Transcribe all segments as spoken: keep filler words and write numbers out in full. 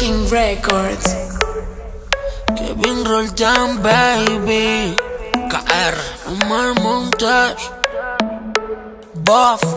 King Records. Kevin Roldán, baby. K R. Omar Montes. Buff.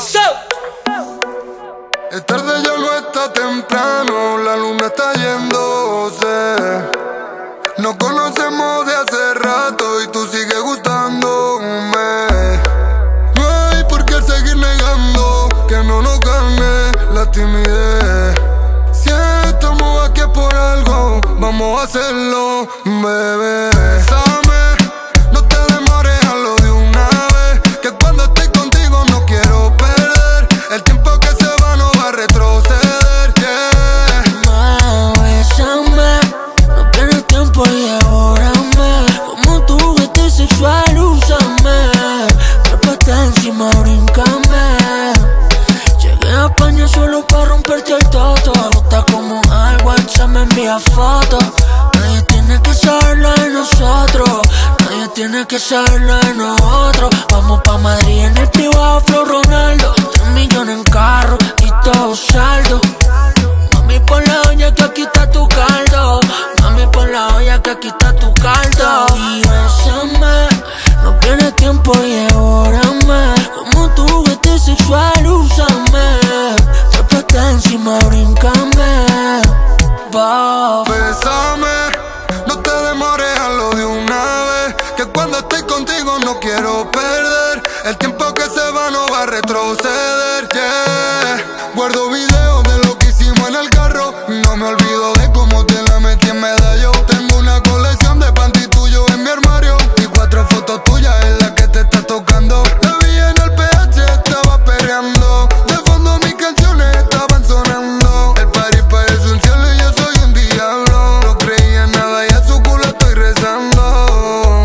Es tarde, ya no está temprano, la luna está yéndose. Nos conocemos de hace rato y tú sigues gustándome. No hay por qué seguir negando que no nos gane la timidez. Si estamos aquí por algo, vamos a hacerlo, bebé. Bésame, no te demores, hazlo de una vez, que cuando estoy contigo no quiero perder. El tiempo que se va no va a retroceder, yeah. Ma, bésame, no pierdas tiempo y devórame. Como tu juguete sexual, úsame. Trépate encima, bríncame. Llegué a España solo para romperte el toto. Gusta como al WhatsApp me envía fotos. Nadie tiene que saberlo de nosotros, nadie tiene que saberlo de nosotros. Vamos pa' Madrid en el privado Flow Ronaldo. Tres millones en carro y todo saldo. Mami, pon la olla que aquí está tu caldo. Mami, pon la olla que aquí está tu caldo. Y bésame, no pierdas tiempo y devórame. Como tu juguete sexual, úsame. Trépate encima, bríncame. Wow. Bésame, no te demores, hazlo de una vez, que cuando estoy contigo no quiero perder. El tiempo que se va no va a retroceder, yeah. Guardo videos de lo que hicimos en el carro, no me olvido de cómo te la metí en medallo. Tengo una colección de panty tuyo en mi armario y cuatro fotos tuyas en las que te estás tocando. La vi en el P H, estaba perreando, de fondo mis canciones estaban sonando. El party parece un cielo y yo soy un diablo. No creía en nada y a su culo estoy rezando.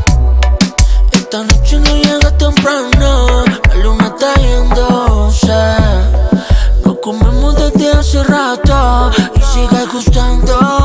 Esta noche no llega temprano, la luna está yéndose. Nos comemos desde hace rato y sigue gustando.